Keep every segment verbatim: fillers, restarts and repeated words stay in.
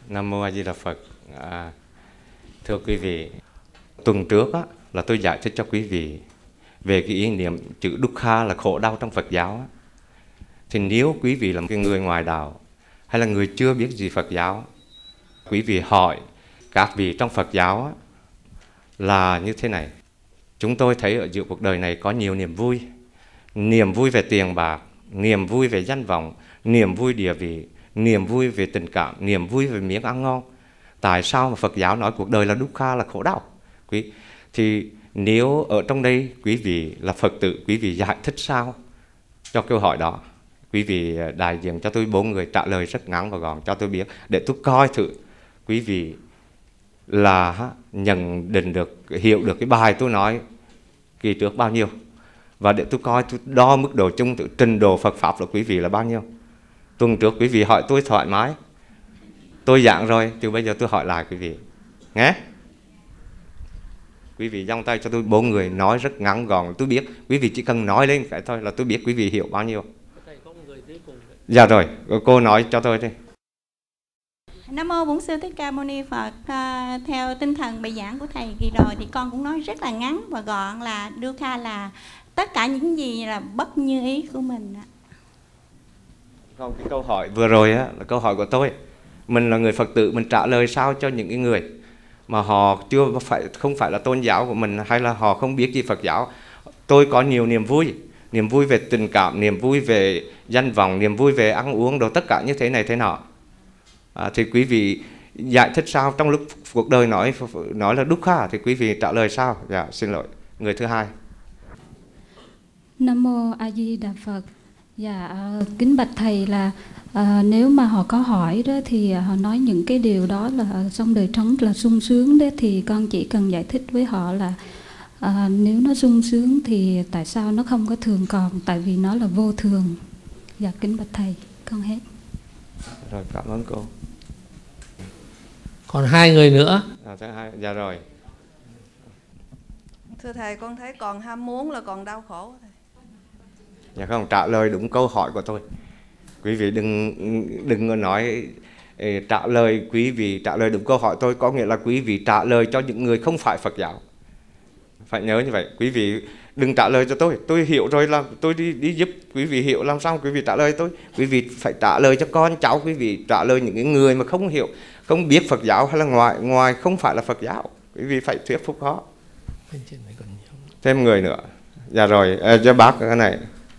Nam Mô A Di Đà Phật. À, thưa quý vị, tuần trước á, là tôi giải thích cho quý vị về cái ý niệm chữ Dukkha là khổ đau trong Phật giáo á. Thì nếu quý vị là một người ngoài đạo hay là người chưa biết gì Phật giáo, quý vị hỏi các vị trong Phật giáo á, là như thế này: chúng tôi thấy ở giữa cuộc đời này có nhiều niềm vui, niềm vui về tiền bạc, niềm vui về danh vọng, niềm vui địa vị, niềm vui về tình cảm, niềm vui về miếng ăn ngon. Tại sao mà Phật giáo nói cuộc đời là Dukkha, là khổ đau? Quý thì nếu ở trong đây quý vị là Phật tử, quý vị giải thích sao cho câu hỏi đó? Quý vị đại diện cho tôi bốn người trả lời rất ngắn và gọn cho tôi biết, để tôi coi thử quý vị là nhận định được, hiểu được cái bài tôi nói kỳ trước bao nhiêu, và để tôi coi tôi đo mức độ chung từ trình độ Phật Pháp của quý vị là bao nhiêu. Tuần trước quý vị hỏi tôi thoải mái, tôi giảng rồi, từ bây giờ tôi hỏi lại quý vị nghe. Quý vị giang tay cho tôi bốn người nói rất ngắn gọn, tôi biết quý vị chỉ cần nói lên cái thôi là tôi biết quý vị hiểu bao nhiêu. Dạ rồi, cô nói cho tôi đi. Nam Mô Bổn Sư Thích Ca Mâu Ni Phật. À, theo tinh thần bài giảng của thầy kỳ rồi thì con cũng nói rất là ngắn và gọn là Dukkha là tất cả những gì là bất như ý của mình. Không, cái câu hỏi vừa rồi á, là câu hỏi của tôi. Mình là người Phật tử, mình trả lời sao cho những cái người mà họ chưa phải, không phải là tôn giáo của mình, hay là họ không biết gì Phật giáo. Tôi có nhiều niềm vui, niềm vui về tình cảm, niềm vui về danh vọng, niềm vui về ăn uống, đồ tất cả như thế này thế nọ. À, thì quý vị giải thích sao trong lúc cuộc đời nói nói là Dukkha thì quý vị trả lời sao? Dạ, xin lỗi. Người thứ hai. Nam Mô A Di Đà Phật. Dạ, kính bạch thầy là à, nếu mà họ có hỏi đó thì họ nói những cái điều đó là trong đời sống là sung sướng đấy, thì con chỉ cần giải thích với họ là à, nếu nó sung sướng thì tại sao nó không có thường còn, tại vì nó là vô thường. Dạ, kính bạch thầy, con hết. Rồi, cảm ơn cô. Còn hai người nữa. À, thứ hai, dạ rồi. Thưa thầy, con thấy còn ham muốn là còn đau khổ. Thầy. Dạ không, trả lời đúng câu hỏi của tôi. Quý vị đừng đừng có nói eh, trả lời, quý vị trả lời đúng câu hỏi tôi có nghĩa là quý vị trả lời cho những người không phải Phật giáo. Phải nhớ như vậy. Quý vị đừng trả lời cho tôi, tôi hiểu rồi là tôi đi đi giúp quý vị hiểu làm sao quý vị trả lời tôi. Quý vị phải trả lời cho con cháu, quý vị trả lời những người mà không hiểu, không biết Phật giáo hay là ngoài ngoài không phải là Phật giáo. Quý vị phải thuyết phục họ. Thêm người nữa. Dạ rồi, à, cho bác cái này.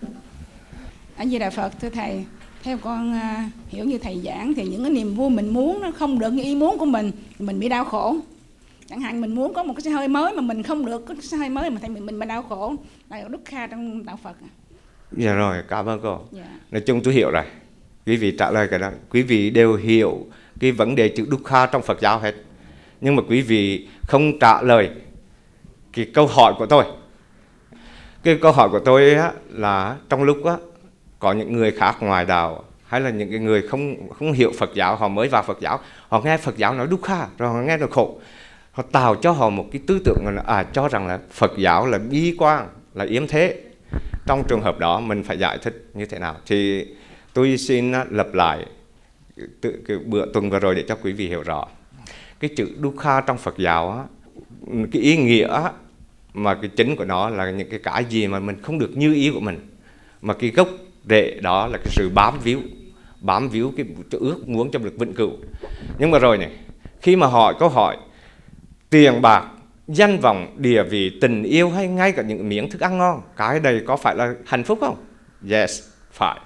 A Di Đà Phật. Thưa thầy, theo con uh, hiểu như thầy giảng thì những cái niềm vui mình muốn nó không được như ý muốn của mình, mình bị đau khổ. Chẳng hạn mình muốn có một cái xe hơi mới mà mình không được có xe hơi mới mà thầy mình mình bị đau khổ, là Dukkha trong đạo Phật. Dạ rồi, cảm ơn cô. Dạ. Nói chung tôi hiểu rồi. Quý vị trả lời cái đó, quý vị đều hiểu cái vấn đề chữ Dukkha trong Phật giáo hết. Nhưng mà quý vị không trả lời cái câu hỏi của tôi. Cái câu hỏi của tôi á, là trong lúc á, có những người khác ngoài đạo hay là những cái người không không hiểu Phật giáo, họ mới vào Phật giáo, họ nghe Phật giáo nói Dukkha rồi họ nghe được khổ, họ tạo cho họ một cái tư tưởng là à, cho rằng là Phật giáo là bi quan, là yếm thế. Trong trường hợp đó mình phải giải thích như thế nào? Thì tôi xin lặp lại tự, cái bữa tuần vừa rồi để cho quý vị hiểu rõ. Cái chữ Dukkha trong Phật giáo á, cái ý nghĩa mà cái chính của nó là những cái cái gì mà mình không được như ý của mình, mà cái gốc rễ đó là cái sự bám víu, bám víu cái ước muốn trong được vĩnh cửu. Nhưng mà rồi này, khi mà hỏi câu hỏi tiền bạc, danh vọng, địa vị, tình yêu hay ngay cả những miếng thức ăn ngon, cái đây có phải là hạnh phúc không? Yes, phải.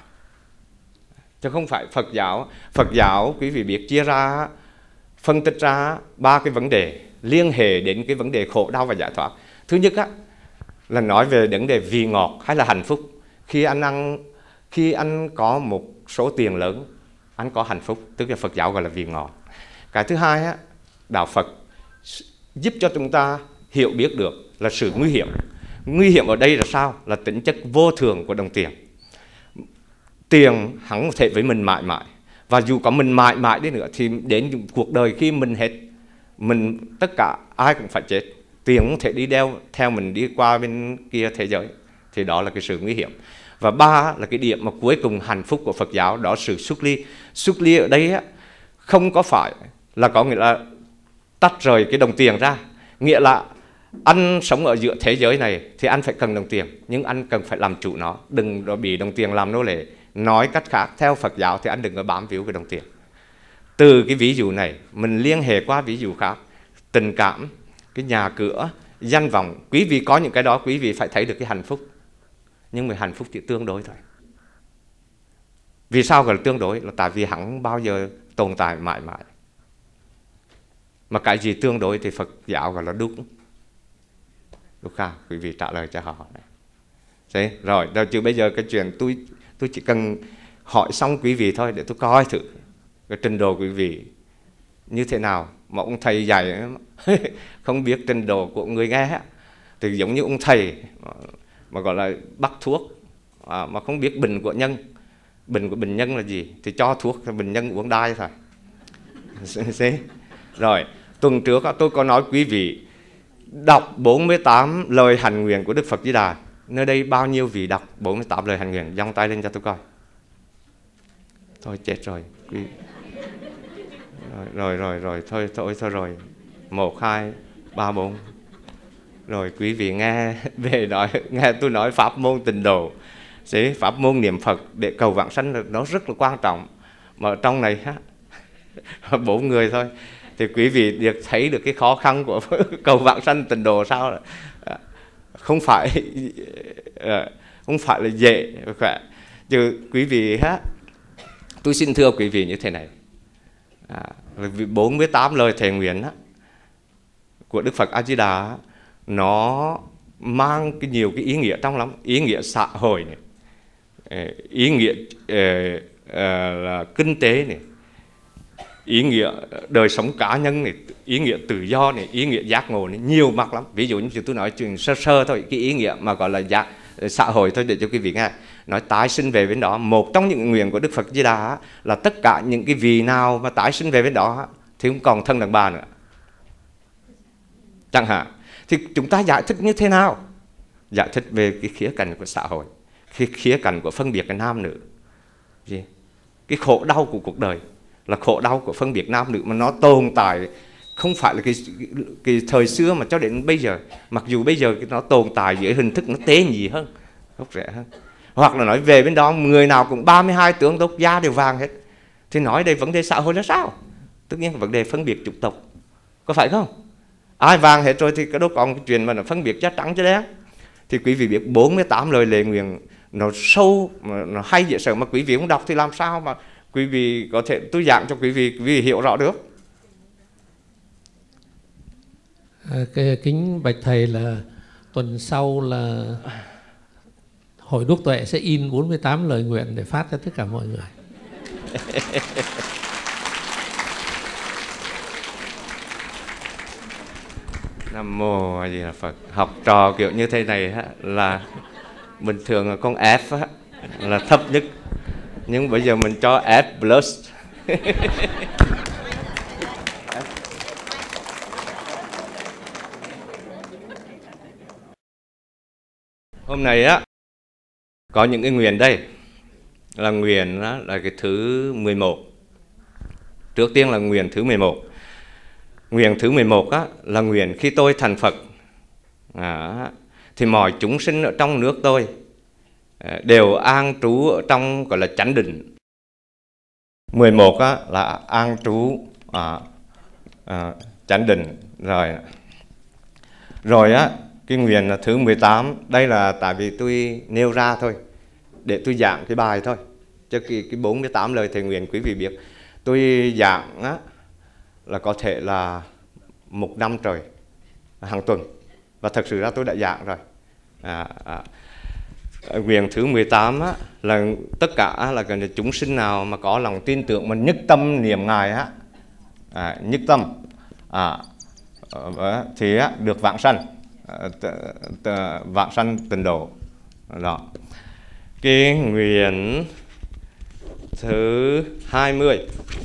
Chứ không phải Phật giáo. Phật giáo quý vị biết chia ra, phân tích ra ba cái vấn đề liên hệ đến cái vấn đề khổ đau và giải thoát. Thứ nhất á, là nói về vấn đề vị ngọt hay là hạnh phúc. Khi anh ăn, khi anh có một số tiền lớn, anh có hạnh phúc, tức là Phật giáo gọi là vị ngọt. Cái thứ hai á, đạo Phật giúp cho chúng ta hiểu biết được là sự nguy hiểm. Nguy hiểm ở đây là sao? Là tính chất vô thường của đồng tiền. Tiền hẳn có thể với mình mãi mãi, và dù có mình mãi mãi đi nữa thì đến cuộc đời khi mình hết, mình tất cả ai cũng phải chết. Tiền cũng thể đi đeo theo mình đi qua bên kia thế giới. Thì đó là cái sự nguy hiểm. Và ba là cái điểm mà cuối cùng hạnh phúc của Phật giáo, đó là sự xuất ly. Xuất ly ở đây á, không có phải là có nghĩa là tách rời cái đồng tiền ra. Nghĩa là anh sống ở giữa thế giới này thì anh phải cần đồng tiền, nhưng anh cần phải làm chủ nó, đừng có bị đồng tiền làm nô lệ. Nói cách khác, theo Phật giáo thì anh đừng có bám víu cái đồng tiền. Từ cái ví dụ này mình liên hệ qua ví dụ khác, tình cảm, cái nhà cửa, danh vọng. Quý vị có những cái đó, quý vị phải thấy được cái hạnh phúc, nhưng mà hạnh phúc chỉ tương đối thôi. Vì sao gọi là tương đối? Là tại vì hắn bao giờ tồn tại mãi mãi. Mà cái gì tương đối thì Phật giáo gọi là đúc. Đúc ha, quý vị trả lời cho họ này. Thế, rồi, đâu chứ bây giờ cái chuyện tôi tôi chỉ cần hỏi xong quý vị thôi để tôi coi thử cái trình độ quý vị như thế nào. Mà ông thầy dạy không biết trình độ của người nghe thì giống như ông thầy mà gọi là bắt thuốc à, mà không biết bệnh của nhân. Bệnh của bệnh nhân là gì thì cho thuốc cho bệnh nhân uống đai thôi. Rồi, tuần trước tôi có nói quý vị đọc bốn mươi tám lời hạnh nguyện của Đức Phật Di Đà. Nơi đây bao nhiêu vị đọc bốn mươi tám lời hạnh nguyện? Giông tay lên cho tôi coi. Thôi chết rồi quý... rồi, rồi rồi rồi thôi thôi thôi rồi một hai ba bốn. Rồi quý vị nghe về nói nghe tôi nói pháp môn tịnh độ, thế pháp môn niệm Phật để cầu vãng sanh nó rất là quan trọng. Mà ở trong này bốn người thôi thì quý vị được thấy được cái khó khăn của cầu vãng sanh tịnh độ sao là không phải không phải là dễ khỏe. Chứ quý vị ha, tôi xin thưa quý vị như thế này, à, bốn mươi tám lời thề nguyện á, của Đức Phật A Di Đà nó mang cái nhiều cái ý nghĩa trong lắm. Ý nghĩa xã hội này, ý nghĩa uh, uh, là kinh tế này, ý nghĩa đời sống cá nhân này, ý nghĩa tự do này, ý nghĩa giác ngộ này, nhiều mặt lắm. Ví dụ như tôi nói chuyện sơ sơ thôi, cái ý nghĩa mà gọi là giác, xã hội thôi để cho quý vị nghe. Nói tái sinh về bên đó, một trong những nguyện của Đức Phật Di Đà là tất cả những cái vị nào mà tái sinh về bên đó thì không còn thân đàn bà nữa, chẳng hạn. Thì chúng ta giải thích như thế nào? Giải thích về cái khía cạnh của xã hội, cái khía cạnh của phân biệt cái nam nữ. Gì? Cái khổ đau của cuộc đời là khổ đau của phân biệt nam nữ mà nó tồn tại không phải là cái, cái, cái thời xưa mà cho đến bây giờ. Mặc dù bây giờ nó tồn tại dưới hình thức nó tế nhị hơn, gốc rễ hơn. Hoặc là nói về bên đó người nào cũng ba mươi hai tướng tóc da đều vàng hết. Thì nói đây vấn đề xã hội là sao? Tất nhiên vấn đề phân biệt chủng tộc, có phải không? Ai vàng hết rồi thì cái đó còn cái chuyện mà nó phân biệt da trắng chứ đen. Thì quý vị biết bốn mươi tám lời lệ nguyện nó sâu, nó hay dễ sợ mà quý vị không đọc thì làm sao mà quý vị có thể tôi giảng cho quý vị, quý vị hiểu rõ được. À, cái kính bạch thầy là tuần sau là Hội Đúc Tuệ sẽ in bốn mươi tám lời nguyện để phát cho tất cả mọi người. Nam mô A Di Đà Phật. Học trò kiểu như thế này á, là bình thường là con F á, là thấp nhất, nhưng bây giờ mình cho F plus. Hôm nay á có những cái nguyện đây, là nguyện á, là cái thứ mười một. Trước tiên là nguyện thứ mười một. Nguyện thứ mười một á, là nguyện khi tôi thành Phật à, thì mọi chúng sinh ở trong nước tôi à, đều an trú ở trong gọi là chánh định. mười một á, là an trú à, à, chánh định. Rồi Rồi á, cái nguyện là thứ mười tám. Đây là tại vì tôi nêu ra thôi, để tôi giảng cái bài thôi. Chứ cái, cái bốn mươi tám lời thề nguyện quý vị biết. Tôi giảng á, là có thể là một năm trời, hàng tuần. Và thật sự ra tôi đã giảng rồi. À, à, nguyện thứ mười tám á, là tất cả là gần chúng sinh nào mà có lòng tin tưởng mà nhất tâm niệm Ngài á, à, nhất tâm à, thì á, được vãng sanh, vãng sanh tịnh độ. Đó. Cái nguyện thứ hai mươi.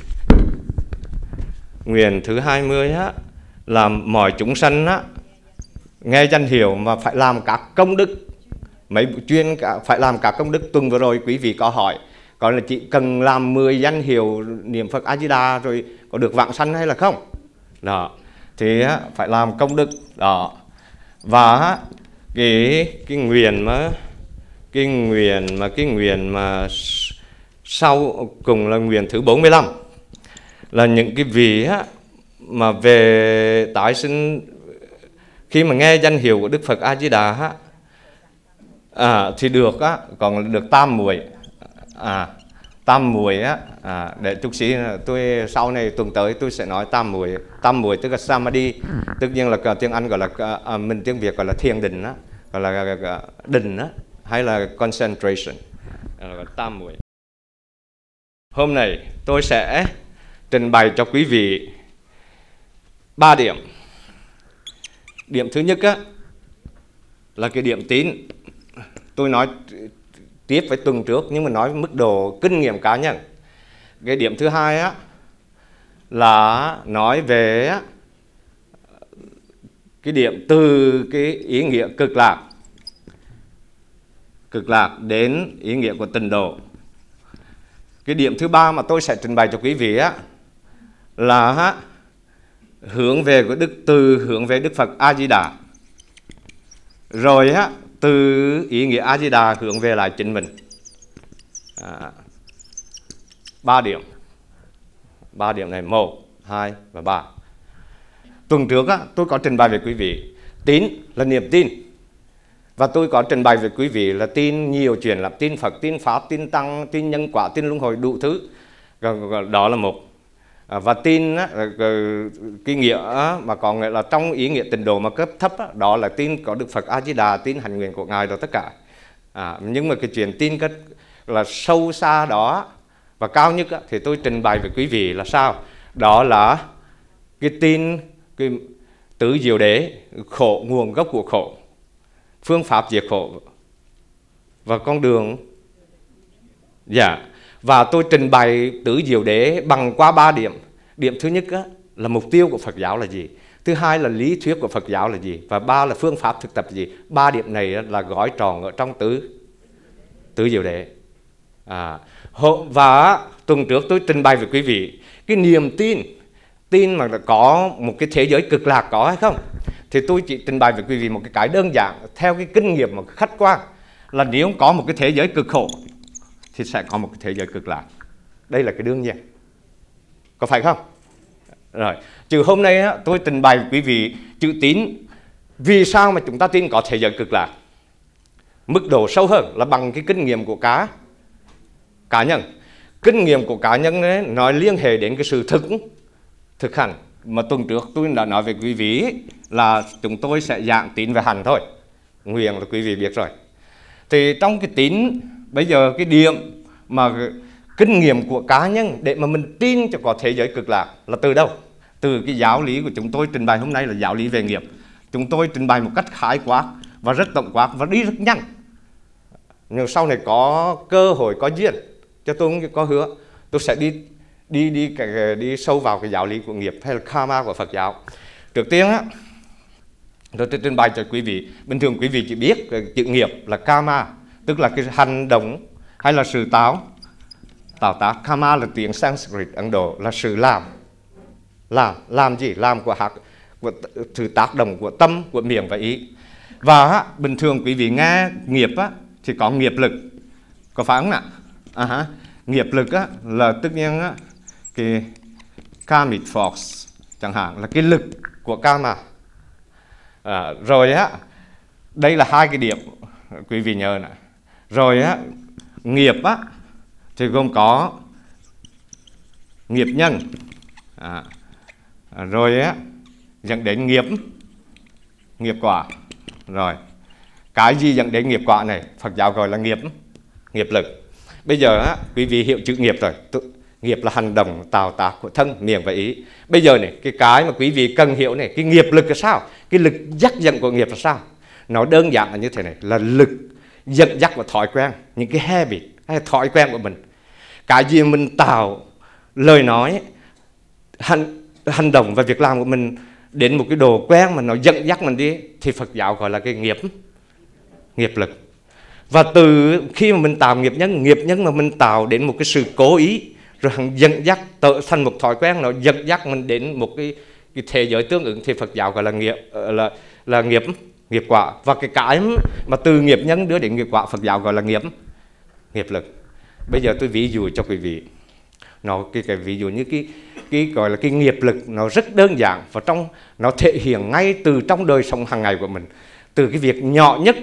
Nguyện thứ hai mươi á, là mọi chúng sanh á, nghe danh hiệu mà phải làm các công đức. Mấy chuyên cả, phải làm các công đức. Tuần vừa rồi quý vị có hỏi, Còn là chỉ cần làm mười danh hiệu niệm Phật A Di Đà rồi có được vãng sanh hay là không? Đó. Thì phải làm công đức đó. Và cái cái nguyện mà cái nguyện mà cái nguyện mà sau cùng là nguyện thứ bốn mươi lăm, là những cái vị á, mà về tái sinh khi mà nghe danh hiệu của Đức Phật A Di Đà á, à, thì được á, còn được tam muội. À, tam muội á, à, để chút xíu tôi sau này tuần tới tôi sẽ nói tam muội. Tam muội tức là samadhi, tất nhiên là tiếng Anh gọi là à, mình tiếng Việt gọi là thiền định á, gọi là định á, hay là concentration, là tam muội. Hôm nay tôi sẽ trình bày cho quý vị ba điểm. Điểm thứ nhất á, là cái điểm tín. Tôi nói tiếp với tuần trước nhưng mà nói mức độ kinh nghiệm cá nhân. Cái điểm thứ hai á, là nói về á, cái điểm từ cái ý nghĩa cực lạc cực lạc đến ý nghĩa của tịnh độ. Cái điểm thứ ba mà tôi sẽ trình bày cho quý vị á, là á, hướng về của Đức từ hướng về Đức Phật A Di Đà, rồi á, từ ý nghĩa A Di Đà hướng về lại chính mình. À, ba điểm. Ba điểm này, một, hai và ba. Tuần trước á, tôi có trình bày về quý vị tín là niềm tin, và tôi có trình bày với quý vị là tin nhiều chuyện, là tin Phật, tin Pháp, tin Tăng, tin nhân quả, tin luân hồi, đủ thứ. Đó là một. Và tin á, cái nghĩa á, mà còn là trong ý nghĩa tịnh độ mà cấp thấp á, đó là tin có Đức Phật A Di Đà, tin hành nguyện của Ngài đó tất cả. À, nhưng mà cái chuyện tin cách là sâu xa đó và cao nhất á, thì tôi trình bày với quý vị là sao? Đó là cái tin cái tứ diệu đế, khổ, nguồn gốc của khổ, phương pháp diệt khổ và con đường. Dạ. Và tôi trình bày tứ diệu đế bằng qua ba điểm. Điểm thứ nhất á, là mục tiêu của Phật giáo là gì, thứ hai là lý thuyết của Phật giáo là gì, và ba là phương pháp thực tập là gì. Ba điểm này á, là gói tròn ở trong tứ tứ diệu đế. À, và tuần trước tôi trình bày với quý vị cái niềm tin, tin mà có một cái thế giới cực lạc có hay không, thì tôi chỉ trình bày với quý vị một cái cái đơn giản theo cái kinh nghiệm một khách quan, là nếu có một cái thế giới cực khổ thì sẽ có một cái thế giới cực lạc. Đây là cái đương nhiên, có phải không? Rồi, trừ hôm nay á, tôi trình bày với quý vị chữ tín. Vì sao mà chúng ta tin có thế giới cực lạc? Mức độ sâu hơn là bằng cái kinh nghiệm của cá cá nhân. Kinh nghiệm của cá nhân ấy, nói liên hệ đến cái sự thực thực hành. Mà tuần trước tôi đã nói với quý vị là chúng tôi sẽ giảng tín và hành thôi. Nguyện là quý vị biết rồi. Thì trong cái tín, bây giờ cái điểm mà kinh nghiệm của cá nhân để mà mình tin cho có thế giới cực lạc là từ đâu? Từ cái giáo lý của chúng tôi trình bày hôm nay là giáo lý về nghiệp. Chúng tôi trình bày một cách khái quát và rất tổng quát và đi rất nhanh. Nhưng sau này có cơ hội, có duyên, cho tôi cũng có hứa tôi sẽ đi đi đi đi, đi sâu vào cái giáo lý của nghiệp hay là karma của Phật giáo. Trước tiên á, tôi trình bày cho quý vị. Bình thường quý vị chỉ biết chữ nghiệp là karma, tức là cái hành động hay là sự tạo tạo tác. Karma là tiếng Sanskrit Ấn Độ, là sự làm. Làm, làm gì? Làm của hạt, của sự tác động của tâm, của miệng và ý. Và á, bình thường quý vị nghe nghiệp á, thì có nghiệp lực, có phải không ạ? À, nghiệp lực á, là tất nhiên á, cái karmic force chẳng hạn, là cái lực của karma. À, rồi á, đây là hai cái điểm quý vị nhớ nè. Rồi á, nghiệp á thì gồm có nghiệp nhân, à, rồi á dẫn đến nghiệp nghiệp quả. Rồi cái gì dẫn đến nghiệp quả này Phật giáo gọi là nghiệp nghiệp lực. Bây giờ á, quý vị hiểu chữ nghiệp rồi. Nghiệp là hành động tạo tác của thân, miệng và ý. Bây giờ này, cái cái mà quý vị cần hiểu này, cái nghiệp lực là sao? Cái lực dắt dẫn của nghiệp là sao? Nó đơn giản là như thế này, là lực dẫn dắt và thói quen, những cái habit hay thói quen của mình. Cái gì mình tạo lời nói, hành, hành động và việc làm của mình đến một cái độ quen mà nó dẫn dắt mình đi, thì Phật giáo gọi là cái nghiệp nghiệp lực. Và từ khi mà mình tạo nghiệp nhân, nghiệp nhân mà mình tạo đến một cái sự cố ý, rồi hằng dẫn dắt trở thành một thói quen, nó dẫn dắt mình đến một cái, cái thế giới tương ứng thì Phật giáo gọi là nghiệp là là nghiệp nghiệp quả. Và cái cái mà từ nghiệp nhân đưa đến nghiệp quả Phật giáo gọi là nghiệp nghiệp lực. Bây giờ tôi ví dụ cho quý vị, nó cái cái ví dụ như cái cái gọi là cái nghiệp lực nó rất đơn giản, và trong nó thể hiện ngay từ trong đời sống hàng ngày của mình, từ cái việc nhỏ nhất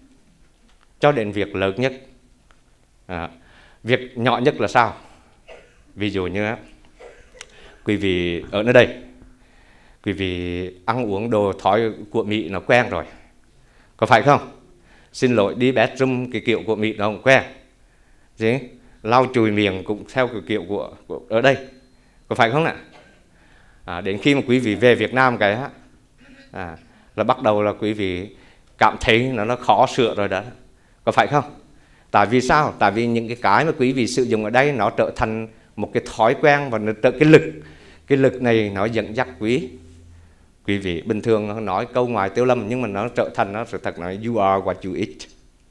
cho đến việc lớn nhất. À, việc nhỏ nhất là sao? Ví dụ như quý vị ở nơi đây, quý vị ăn uống đồ thói của Mỹ nó quen rồi, có phải không? Xin lỗi, đi bathroom cái kiểu của Mỹ nó không quen, gì lau chùi miệng cũng theo cái kiểu của, của ở đây, có phải không ạ? À, đến khi mà quý vị về Việt Nam cái à, là bắt đầu là quý vị cảm thấy nó nó khó sửa rồi đó, có phải không? Tại vì sao? Tại vì những cái cái mà quý vị sử dụng ở đây nó trở thành một cái thói quen, và nó trở cái lực cái lực này nó dẫn dắt quý quý vị. Bình thường nó nói câu ngoài Tiêu Lâm, nhưng mà nó trở thành nó sự thật là you are what you eat,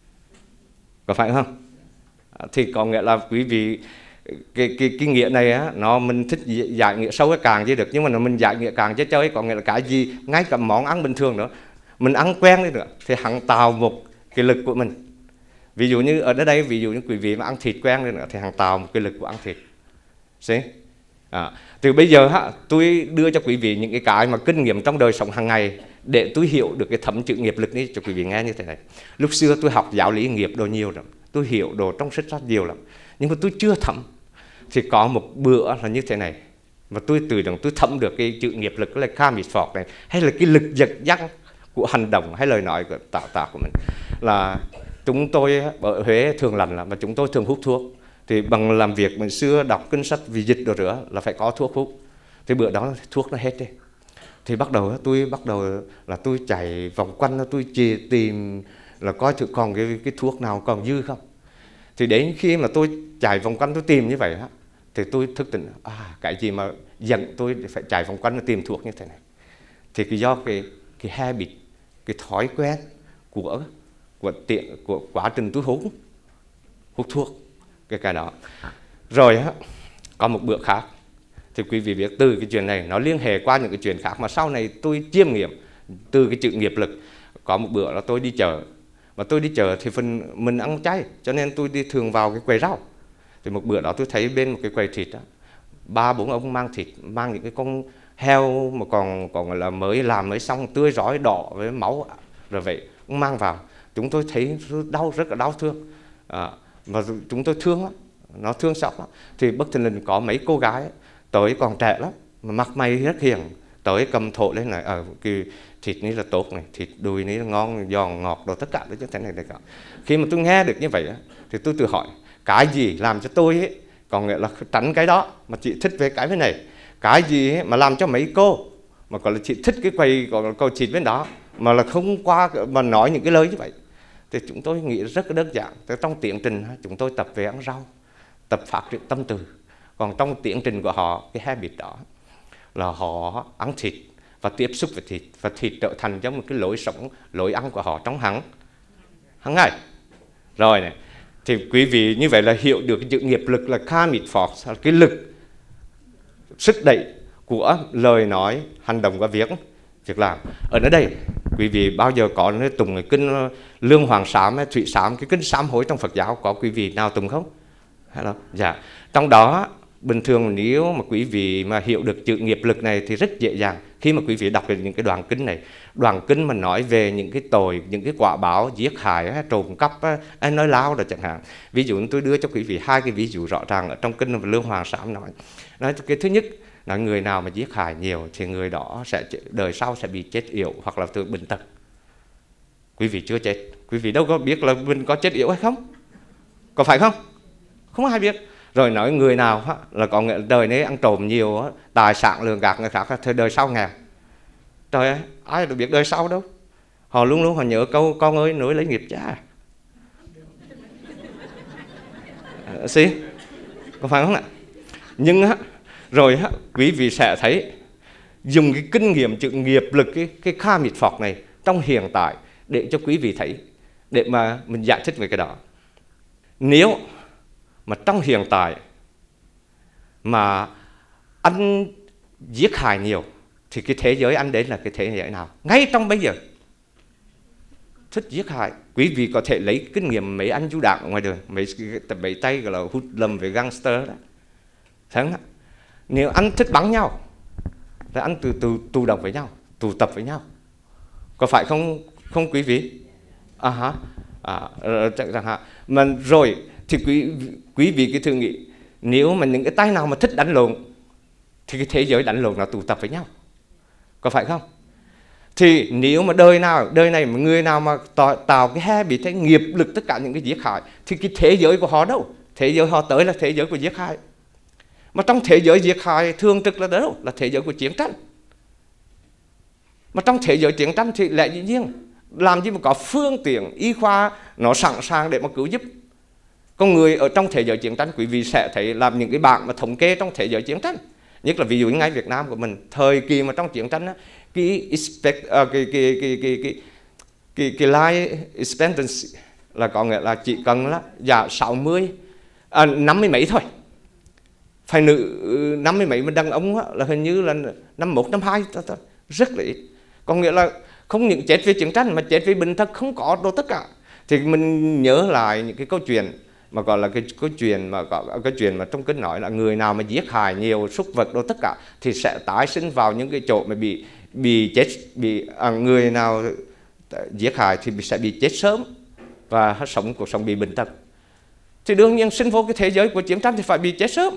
có phải không? À, thì có nghĩa là quý vị cái cái cái nghĩa này á, nó mình thích giải nghĩa sâu cái càng chứ được, nhưng mà nó mình giải nghĩa càng chứ chơi, có nghĩa là cái gì ngay cả món ăn bình thường nữa mình ăn quen đi nữa thì hằng tạo một cái lực của mình. Ví dụ như ở đây, ví dụ như quý vị mà ăn thịt quen đi nữa thì hằng tạo một cái lực của ăn thịt. See? À, từ bây giờ ha, tôi đưa cho quý vị những cái cái mà kinh nghiệm trong đời sống hàng ngày để tôi hiểu được cái thấm chữ nghiệp lực này cho quý vị nghe như thế này. Lúc xưa tôi học giáo lý nghiệp đồ nhiều lắm, tôi hiểu đồ trong sách rất nhiều lắm, nhưng mà tôi chưa thấm. Thì có một bữa là như thế này, mà tôi từ đó tôi thấm được cái chữ nghiệp lực, cái karmic force này, hay là cái lực dẫn dắt của hành động hay lời nói của tạo tạo của mình. Là chúng tôi ở Huế thường lành là mà chúng tôi thường hút thuốc. Thì bằng làm việc mình xưa đọc kinh sách vì dịch đồ nữa là phải có thuốc hút. Thì bữa đó thuốc nó hết đi. Thì bắt đầu tôi bắt đầu là tôi chạy vòng quanh, tôi chỉ tìm là coi thử còn cái, cái thuốc nào còn dư không. Thì đến khi mà tôi chạy vòng quanh tôi tìm như vậy á, thì tôi thức tỉnh, à cái gì mà dẫn tôi phải chạy vòng quanh tìm thuốc như thế này. Thì cái do cái cái habit, cái thói quen của của tiện của quá trình tôi hút hút thuốc cái cái đó. Rồi á, có một bữa khác thì quý vị biết từ cái chuyện này nó liên hệ qua những cái chuyện khác mà sau này tôi chiêm nghiệm từ cái chữ nghiệp lực. Có một bữa là tôi đi chợ, mà tôi đi chợ thì phần mình ăn chay cho nên tôi đi thường vào cái quầy rau. Thì một bữa đó tôi thấy bên một cái quầy thịt đó, ba bốn ông mang thịt, mang những cái con heo mà còn còn là mới làm mới xong, tươi rói đỏ với máu rồi vậy, ông mang vào. Chúng tôi thấy đau, rất là đau thương, à, và chúng tôi thương lắm, nó thương xót lắm. Thì bất thình lình có mấy cô gái tới còn trẻ lắm mà mặt mày rất hiền, tới cầm thổ lên này, ở à, cái thịt này là tốt này, thịt đùi này là ngon, giòn ngọt đồ tất cả đó, thế này này cả. Khi mà tôi nghe được như vậy thì tôi tự hỏi cái gì làm cho tôi ấy, còn nghĩa là tránh cái đó mà chị thích về cái bên này, cái gì ấy mà làm cho mấy cô mà còn là chị thích cái quầy còn câu thịt bên đó mà là không qua mà nói những cái lời như vậy. Thì chúng tôi nghĩ rất là đơn giản. Trong tiến trình chúng tôi tập về ăn rau, tập phát triển tâm từ. Còn trong tiến trình của họ, cái habit đó là họ ăn thịt và tiếp xúc với thịt, và thịt trở thành giống một cái lối sống, lối ăn của họ trong hàng hàng ngày. Rồi này, thì quý vị như vậy là hiểu được cái chữ nghiệp lực là karmic force, cái lực sức đẩy của lời nói, hành động và việc việc làm. Ở nơi đây quý vị bao giờ có nơi tùng cái kinh Lương Hoàng Sám hay Thủy Sám, cái kinh sám hối trong Phật giáo, có quý vị nào tùng không? Hello. Dạ. Trong đó bình thường nếu mà quý vị mà hiểu được chữ nghiệp lực này thì rất dễ dàng. Khi mà quý vị đọc được những cái đoạn kinh này, đoạn kinh mà nói về những cái tội, những cái quả báo giết hại, trộm cắp, nói láo đó chẳng hạn. Ví dụ tôi đưa cho quý vị hai cái ví dụ rõ ràng ở trong kinh Lương Hoàng Sám nói. Nói cái thứ nhất là người nào mà giết hại nhiều thì người đó sẽ đời sau sẽ bị chết yểu hoặc là từ bệnh tật. Quý vị chưa chết, quý vị đâu có biết là mình có chết yểu hay không, có phải không? Không ai biết. Rồi nói người nào là có nghĩa đời này ăn trộm nhiều, tài sản lường gạt người khác thì đời sau nghèo. Trời ơi, ai được biết đời sau đâu. Họ luôn luôn họ nhớ câu con ơi nối lấy nghiệp cha. Xí, có phải không ạ? Nhưng á, rồi á, quý vị sẽ thấy dùng cái kinh nghiệm chữ nghiệp lực, cái, cái karmic force này trong hiện tại để cho quý vị thấy để mà mình giải thích về cái đó. Nếu mà trong hiện tại mà anh giết hại nhiều thì cái thế giới anh đến là cái thế giới nào? Ngay trong bây giờ thích giết hại. Quý vị có thể lấy kinh nghiệm mấy anh du đảng ở ngoài đường, mấy, mấy tay gọi là hút lầm về gangster đó. Thấy không? Nếu anh thích bắn nhau thì anh từ từ tụ tập với nhau, tụ tập với nhau. Có phải không không quý vị? À hả? À, chẳng hạn. Mà rồi thì quý quý vị cứ thử nghĩ, nếu mà những cái tay nào mà thích đánh lộn thì cái thế giới đánh lộn nó tụ tập với nhau. Có phải không? Thì nếu mà đời nào, đời này mà người nào mà tạo cái he bị thấy nghiệp lực tất cả những cái giết hại thì cái thế giới của họ đâu? Thế giới họ tới là thế giới của giết hại. Mà trong thế giới giết hại thường trực là đâu? Là thế giới của chiến tranh. Mà trong thế giới chiến tranh thì lẽ dĩ nhiên làm gì mà có phương tiện y khoa nó sẵn sàng để mà cứu giúp. Con người ở trong thế giới chiến tranh, quý vị sẽ thấy làm những cái bảng mà thống kê trong thế giới chiến tranh. Nhất là ví dụ ngay Việt Nam của mình, thời kỳ mà trong chiến tranh á, cái expect uh, cái cái cái cái cái cái cái life expectancy là có nghĩa là chỉ cần là giả sáu mươi à, năm mươi mấy thôi. Phải nữ năm mươi mấy mà đàn ông á, là hình như là năm một năm hai thôi, rất là ít. Có nghĩa là không những chết vì chiến tranh mà chết vì bệnh tật không có đâu tất cả. Thì mình nhớ lại những cái câu chuyện mà gọi là cái câu chuyện mà có cái chuyện mà trong kinh nói là người nào mà giết hại nhiều súc vật đâu tất cả thì sẽ tái sinh vào những cái chỗ mà bị bị chết, bị à, người nào giết hại thì sẽ bị chết sớm và sống cuộc sống bị bệnh tật. Thì đương nhiên sinh vô cái thế giới của chiến tranh thì phải bị chết sớm.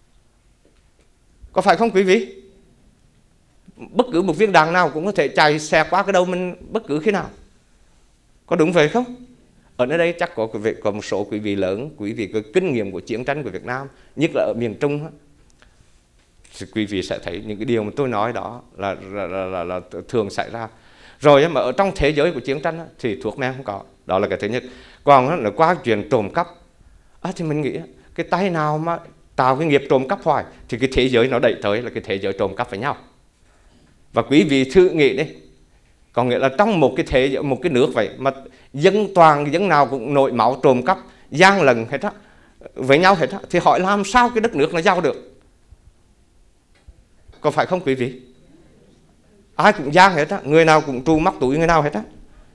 Có phải không quý vị? Bất cứ một viên đạn nào cũng có thể chạy xe qua cái đầu mình bất cứ khi nào. Có đúng vậy không? Ở nơi đây chắc có, có một số quý vị lớn, quý vị có kinh nghiệm của chiến tranh của Việt Nam, nhất là ở miền Trung, thì quý vị sẽ thấy những cái điều mà tôi nói đó là, là, là, là, là thường xảy ra. Rồi mà ở trong thế giới của chiến tranh thì thuốc men không có. Đó là cái thứ nhất. Còn là qua chuyện trộm cắp, à, thì mình nghĩ cái tay nào mà tạo cái nghiệp trộm cắp hoài thì cái thế giới nó đẩy tới là cái thế giới trộm cắp với nhau. Và quý vị thử nghĩ đi, có nghĩa là trong một cái thế một cái nước vậy mà dân toàn dân nào cũng nổi máu trộm cắp gian lận hết á với nhau hết á, thì hỏi làm sao cái đất nước nó giàu được? Có phải không quý vị? Ai cũng gian hết á, người nào cũng tru mắc túi người nào hết á.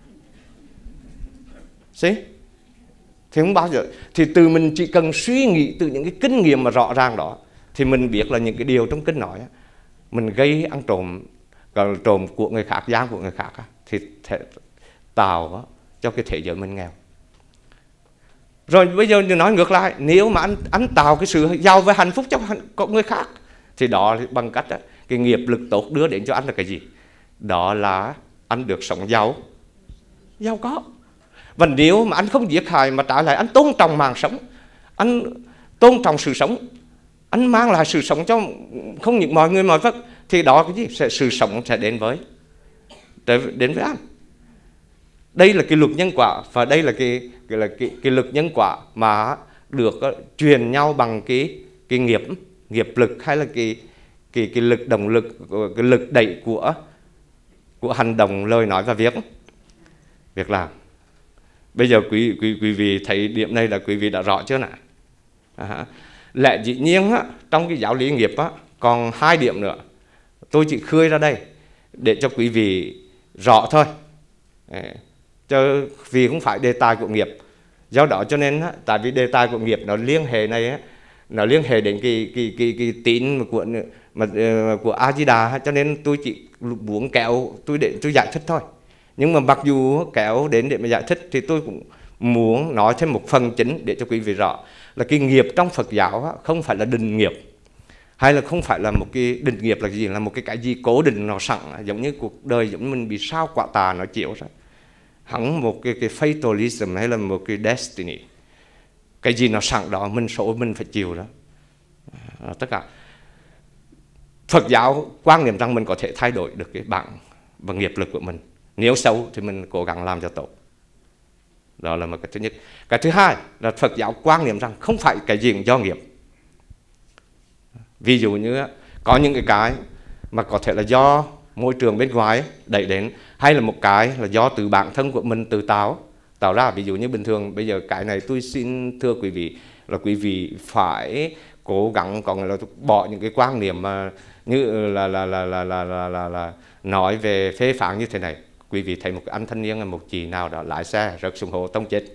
Xí? Thì không bao giờ. Thì từ mình chỉ cần suy nghĩ từ những cái kinh nghiệm mà rõ ràng đó thì mình biết là những cái điều trong kinh nói á, mình gây ăn trộm, còn trộm của người khác, gian của người khác á, thì thể tạo á, cho cái thế giới mình nghèo. Rồi bây giờ nói ngược lại, nếu mà anh anh tạo cái sự giàu và hạnh phúc cho người khác thì đó bằng cách đó, cái nghiệp lực tốt đưa đến cho anh là cái gì? Đó là anh được sống giàu, giàu có. Và nếu mà anh không giết hại mà trả lại anh tôn trọng mạng sống, anh tôn trọng sự sống, anh mang lại sự sống cho không những mọi người mọi vật, thì đó cái gì? Sẽ, sự sống sẽ đến với đến với anh. Đây là cái luật nhân quả, và đây là cái cái là cái, cái luật nhân quả mà được uh, truyền nhau bằng cái cái nghiệp nghiệp lực, hay là cái cái cái lực động lực, cái lực đẩy của của hành động, lời nói và việc việc làm. Bây giờ quý quý quý vị thấy điểm này là quý vị đã rõ chưa nào? À, lẽ dĩ nhiên á, trong cái giáo lý nghiệp á, còn hai điểm nữa. Tôi chỉ khơi ra đây để cho quý vị rõ thôi. Chứ vì không phải đề tài của nghiệp. Do đó cho nên á, tại vì đề tài của nghiệp nó liên hệ này á, nó liên hệ đến cái cái cái cái tín của mà của A Di Đà, cho nên tôi chỉ muốn kéo tôi để tôi giải thích thôi. Nhưng mà mặc dù kéo đến để mà giải thích thì tôi cũng muốn nói thêm một phần chính để cho quý vị rõ là cái nghiệp trong Phật giáo á, không phải là định nghiệp, hay là không phải là một cái định nghiệp là gì, là một cái cái gì cố định nó sẵn, giống như cuộc đời giống như mình bị sao quả tà nó chịu ra, hẳn một cái cái fatalism hay là một cái destiny, cái gì nó sẵn đó mình số mình phải chịu đó. À, tất cả Phật giáo quan niệm rằng mình có thể thay đổi được cái bản và nghiệp lực của mình. Nếu xấu thì mình cố gắng làm cho tốt. Đó là một cái thứ nhất. Cái thứ hai là Phật giáo quan niệm rằng không phải cái gì cũng do nghiệp. Ví dụ như có những cái cái mà có thể là do môi trường bên ngoài đẩy đến, hay là một cái là do từ bản thân của mình tự tạo, tạo ra. Ví dụ như bình thường bây giờ cái này tôi xin thưa quý vị là quý vị phải cố gắng còn là bỏ những cái quan niệm mà như là là là là là là, là, là nói về phê phán như thế này. Quý vị thấy một anh thanh niên, một chị nào đó lái xe rớt xuống hồ tông chết,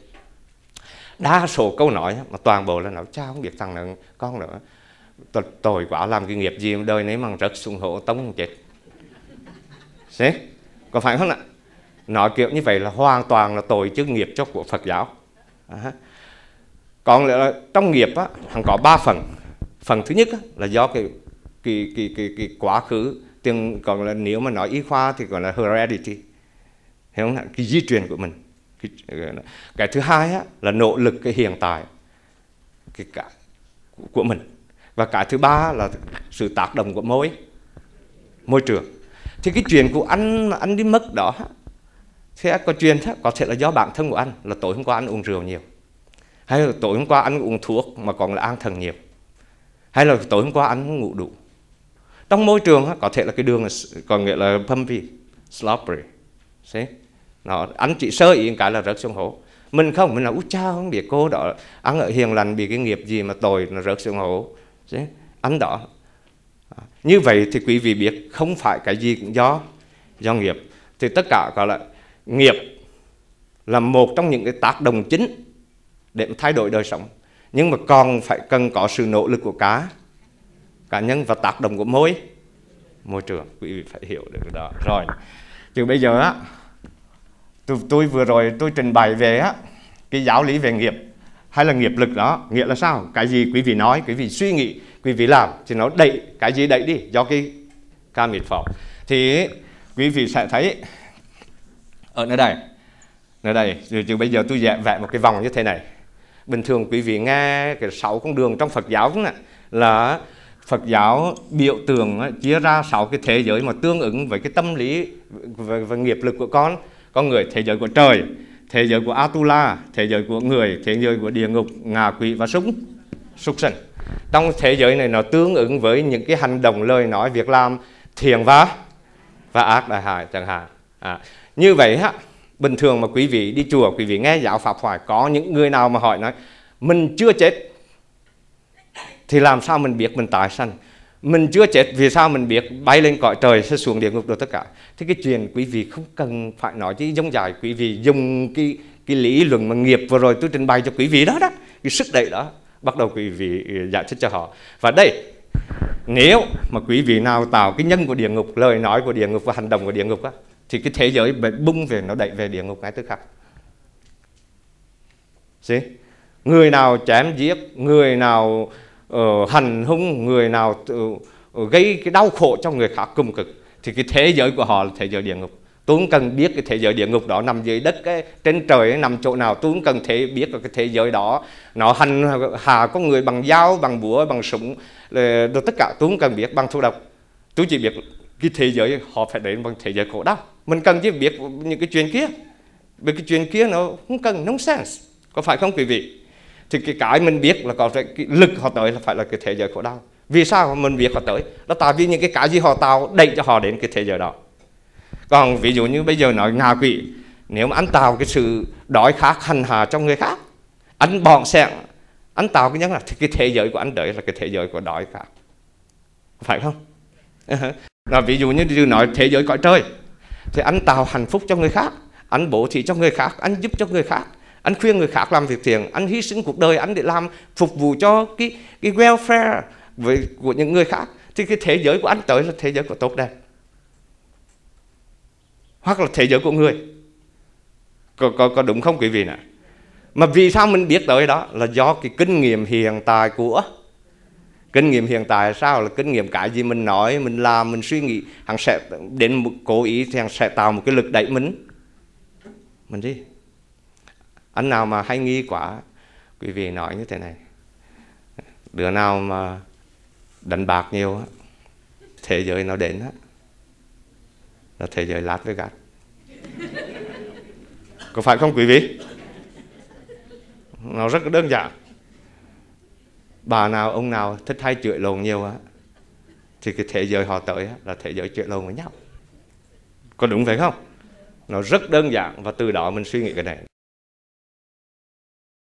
đa số câu nói mà toàn bộ là nói cha không biết thằng nữa con nữa tội quá, làm cái nghiệp gì đời nấy mà rớt xuống hồ tông chết. Thế có phải không ạ? Nói kiểu như vậy là hoàn toàn là tội chứ nghiệp cho của Phật giáo. À. Còn là trong nghiệp á, hắn có ba phần. Phần thứ nhất á, là do cái cái cái cái, cái quá khứ, tiền, còn là nếu mà nói y khoa thì gọi là heredity, hiểu không? Cái di truyền của mình. Cái, cái thứ hai á, là nỗ lực cái hiện tại cái cả của mình. Và cái thứ ba là sự tác động của môi môi trường. Thì cái chuyện của anh mà anh đi mất đó thì có chuyện có thể là do bản thân của anh, là tối hôm qua anh uống rượu nhiều, hay là tối hôm qua anh uống thuốc mà còn là an thần nhiều, hay là tối hôm qua anh không ngủ đủ. Trong môi trường có thể là cái đường còn nghĩa là bumpy, slippery. Nó, anh chỉ sơ ý cái là rớt xuống hố. Mình không, mình là út cha không biết cô đó ăn ở hiền lành bị cái nghiệp gì mà tội nó rớt xuống hố. Anh đó. Như vậy thì quý vị biết không phải cái gì cũng do do nghiệp. Thì tất cả gọi là nghiệp là một trong những cái tác động chính để thay đổi đời sống. Nhưng mà còn phải cần có sự nỗ lực của cá cá nhân và tác động của môi môi trường. Quý vị phải hiểu được đó. Rồi. Chứ bây giờ á, tôi, tôi vừa rồi tôi trình bày về á cái giáo lý về nghiệp hay là nghiệp lực đó, nghĩa là sao? Cái gì quý vị nói, quý vị suy nghĩ, quý vị làm thì nó đẩy, cái gì đẩy đi do cái karmic force. Thì quý vị sẽ thấy ở nơi đây, nơi đây, chứ bây giờ tôi vẽ vẽ một cái vòng như thế này. Bình thường quý vị nghe cái sáu con đường trong Phật giáo này, là Phật giáo biểu tượng chia ra sáu cái thế giới mà tương ứng với cái tâm lý và, và nghiệp lực của con con người. Thế giới của trời, thế giới của Atula, thế giới của người, thế giới của địa ngục, ngạ quỷ và súc súc sinh. Trong thế giới này nó tương ứng với những cái hành động, lời nói, việc làm thiện và và ác đại hại chẳng hạn. À, như vậy á, bình thường mà quý vị đi chùa, quý vị nghe giáo pháp Thoại, có những người nào mà hỏi nói mình chưa chết thì làm sao mình biết mình tái sanh? Mình chưa chết vì sao mình biết bay lên cõi trời sẽ xuống địa ngục được tất cả? Thì cái chuyện quý vị không cần phải nói chứ giống dài, quý vị dùng cái cái lý luận mà nghiệp vừa rồi tôi trình bày cho quý vị đó đó, cái sức đẩy đó, bắt đầu quý vị giải thích cho họ. Và đây, nếu mà quý vị nào tạo cái nhân của địa ngục, lời nói của địa ngục và hành động của địa ngục á, thì cái thế giới bung về, nó đẩy về địa ngục ngay tức khắc. See? Người nào chém giết, người nào uh, hành hung, người nào uh, gây cái đau khổ cho người khác cùng cực, thì cái thế giới của họ là thế giới địa ngục. Tôi không cần biết cái thế giới địa ngục đó nằm dưới đất, cái trên trời ấy, nằm chỗ nào. Tôi không cần thể biết là cái thế giới đó nó hành hạ con người bằng dao, bằng búa, bằng súng, rồi tất cả tôi không cần biết, bằng thuốc độc. Tôi chỉ biết cái thế giới họ phải đến bằng thế giới khổ đau. Mình cần chỉ biết những cái chuyện kia, vì cái chuyện kia nó không cần nonsense, có phải không quý vị? Thì cái cái mình biết là có cái lực họ tới là phải là cái thế giới khổ đau. Vì sao mình biết họ tới? Đó tại vì những cái cái gì họ tạo đẩy cho họ đến cái thế giới đó. Còn ví dụ như bây giờ nói ngạ quỷ, nếu mà anh tạo cái sự đói khát hành hạ cho người khác, anh bọn xẹn, anh tạo cái nhân là thì cái thế giới của anh đấy là cái thế giới của đói khát, phải không? Là ví dụ như nói thế giới cõi trời, thì anh tạo hạnh phúc cho người khác, anh bố thí cho người khác, anh giúp cho người khác, anh khuyên người khác làm việc thiện, anh hy sinh cuộc đời anh để làm phục vụ cho cái cái welfare với của những người khác, thì cái thế giới của anh tới là thế giới của tốt đẹp, hoặc là thế giới của người. Có, có, có đúng không quý vị nè? Mà vì sao mình biết tới đó là do cái kinh nghiệm hiện tại của kinh nghiệm hiện tại. Sao là kinh nghiệm? Cái gì mình nói, mình làm, mình suy nghĩ, hắn sẽ đến một cố ý thì hắn sẽ tạo một cái lực đẩy mình mình đi. Anh nào mà hay nghi quá, quý vị nói như thế này: đứa nào mà đánh bạc nhiều, thế giới nó đến là thế giới Las Vegas. Có phải không quý vị? Nó rất đơn giản. Bà nào, ông nào thích hay chửi lộn nhiều á, thì cái thế giới họ tới là thế giới chửi lộn với nhau. Có đúng vậy không? Nó rất đơn giản, và từ đó mình suy nghĩ cái này.